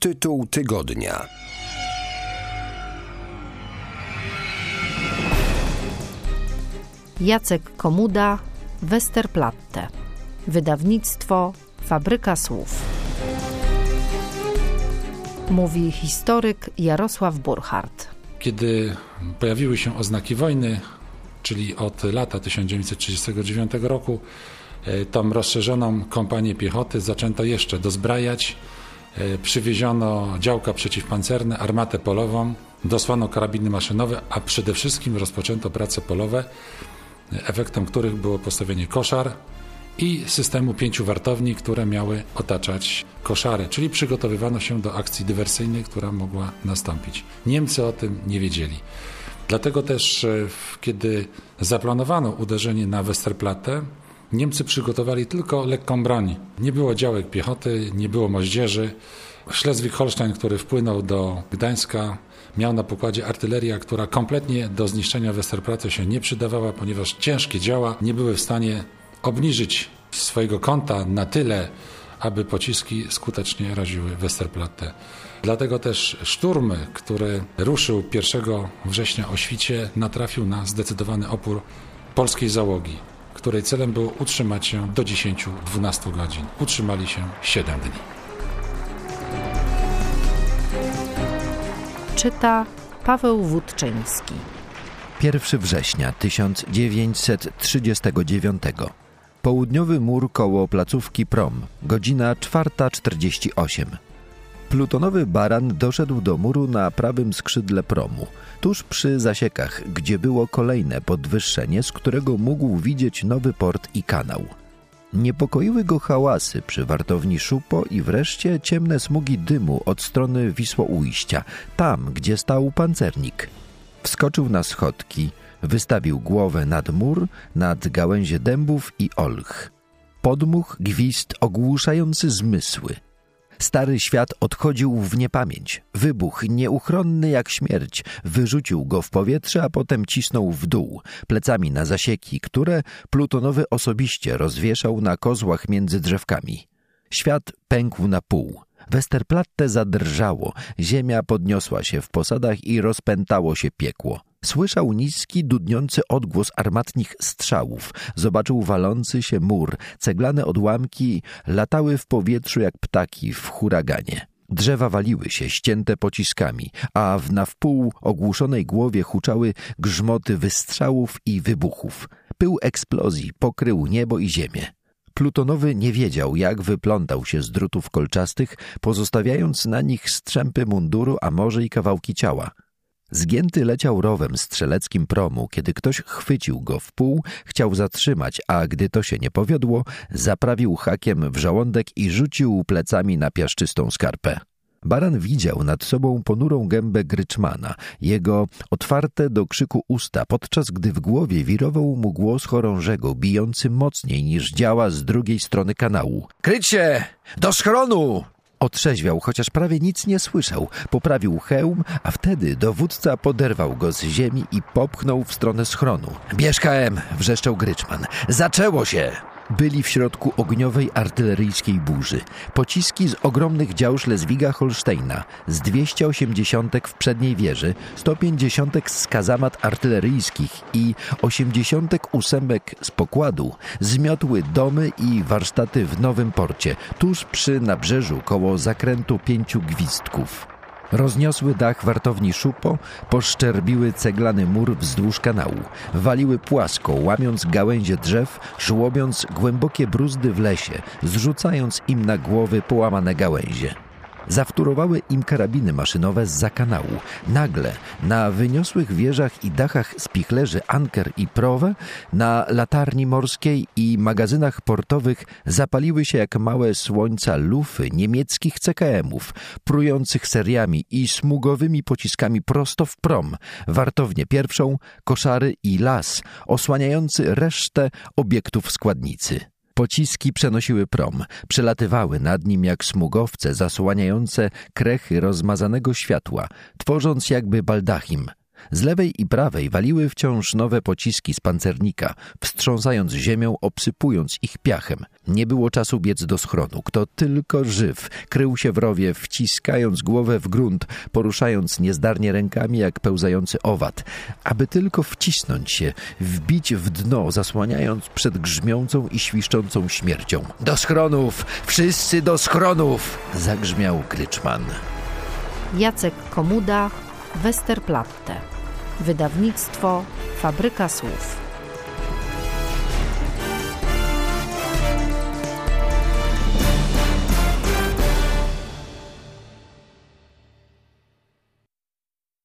Tytuł tygodnia. Jacek Komuda, Westerplatte. Wydawnictwo Fabryka Słów. Mówi historyk Jarosław Burchard. Kiedy pojawiły się oznaki wojny, czyli od lata 1939 roku, tą rozszerzoną kompanię piechoty zaczęto jeszcze dozbrajać. Przywieziono działka przeciwpancerne, armatę polową, dosłano karabiny maszynowe, a przede wszystkim rozpoczęto prace polowe, efektem których było postawienie koszar i systemu 5 wartowni, które miały otaczać koszary, czyli przygotowywano się do akcji dywersyjnej, która mogła nastąpić. Niemcy o tym nie wiedzieli. Dlatego też, kiedy zaplanowano uderzenie na Westerplatte, Niemcy przygotowali tylko lekką broń. Nie było działek piechoty, nie było moździerzy. Schleswig-Holstein, który wpłynął do Gdańska, miał na pokładzie artylerię, która kompletnie do zniszczenia Westerplatte się nie przydawała, ponieważ ciężkie działa nie były w stanie obniżyć swojego kąta na tyle, aby pociski skutecznie raziły Westerplatte. Dlatego też szturm, który ruszył 1 września o świcie, natrafił na zdecydowany opór polskiej załogi, której celem było utrzymać się do 10-12 godzin. Utrzymali się 7 dni. Czyta Paweł Wódczyński. 1 września 1939. Południowy mur koło placówki Prom. Godzina 4:48. Plutonowy Baran doszedł do muru na prawym skrzydle Promu, tuż przy zasiekach, gdzie było kolejne podwyższenie, z którego mógł widzieć nowy port i kanał. Niepokoiły go hałasy przy wartowni Szupo i wreszcie ciemne smugi dymu od strony Wisłoujścia, tam, gdzie stał pancernik. Wskoczył na schodki, wystawił głowę nad mur, nad gałęzie dębów i olch. Podmuch, gwizd ogłuszający zmysły. Stary świat odchodził w niepamięć. Wybuch, nieuchronny jak śmierć, wyrzucił go w powietrze, a potem cisnął w dół, plecami na zasieki, które Plutonowy osobiście rozwieszał na kozłach między drzewkami. Świat pękł na pół. Westerplatte zadrżało, ziemia podniosła się w posadach i rozpętało się piekło. Słyszał niski, dudniący odgłos armatnich strzałów. Zobaczył walący się mur. Ceglane odłamki latały w powietrzu jak ptaki w huraganie. Drzewa waliły się, ścięte pociskami, a w na wpół ogłuszonej głowie huczały grzmoty wystrzałów i wybuchów. Pył eksplozji pokrył niebo i ziemię. Plutonowy nie wiedział, jak wyplątał się z drutów kolczastych, pozostawiając na nich strzępy munduru, a może i kawałki ciała. Zgięty leciał rowem strzeleckim Promu, kiedy ktoś chwycił go w pół, chciał zatrzymać, a gdy to się nie powiodło, zaprawił hakiem w żołądek i rzucił plecami na piaszczystą skarpę. Baran widział nad sobą ponurą gębę Gryczmana, jego otwarte do krzyku usta, podczas gdy w głowie wirował mu głos chorążego, bijący mocniej niż działa z drugiej strony kanału. — Kryć się! Do schronu! Otrzeźwiał, chociaż prawie nic nie słyszał. Poprawił hełm, a wtedy dowódca poderwał go z ziemi i popchnął w stronę schronu. — Bierz KM! — wrzeszczał Gryczman. — Zaczęło się! Byli w środku ogniowej artyleryjskiej burzy. Pociski z ogromnych dział Schleswiga-Holsteina, z 280 w przedniej wieży, 150 z kazamat artyleryjskich i 88 z pokładu zmiotły domy i warsztaty w Nowym Porcie, tuż przy nabrzeżu koło zakrętu 5 gwizdków. Rozniosły dach wartowni Szupo, poszczerbiły ceglany mur wzdłuż kanału. Waliły płasko, łamiąc gałęzie drzew, żłobiąc głębokie bruzdy w lesie, zrzucając im na głowy połamane gałęzie. Zawtórowały im karabiny maszynowe zza kanału. Nagle na wyniosłych wieżach i dachach spichlerzy Anker i Prowe, na latarni morskiej i magazynach portowych zapaliły się jak małe słońca lufy niemieckich CKM-ów, prujących seriami i smugowymi pociskami prosto w Prom, wartownię pierwszą, koszary i las, osłaniający resztę obiektów składnicy. Pociski przenosiły Prom, przelatywały nad nim jak smugowce zasłaniające krechy rozmazanego światła, tworząc jakby baldachim. Z lewej i prawej waliły wciąż nowe pociski z pancernika, wstrząsając ziemią, obsypując ich piachem. Nie było czasu biec do schronu. Kto tylko żyw, krył się w rowie, wciskając głowę w grunt, poruszając niezdarnie rękami jak pełzający owad, aby tylko wcisnąć się, wbić w dno, zasłaniając przed grzmiącą i świszczącą śmiercią. Do schronów! Wszyscy do schronów! Zagrzmiał Kryczman. Jacek Komuda, Westerplatte. Wydawnictwo Fabryka Słów.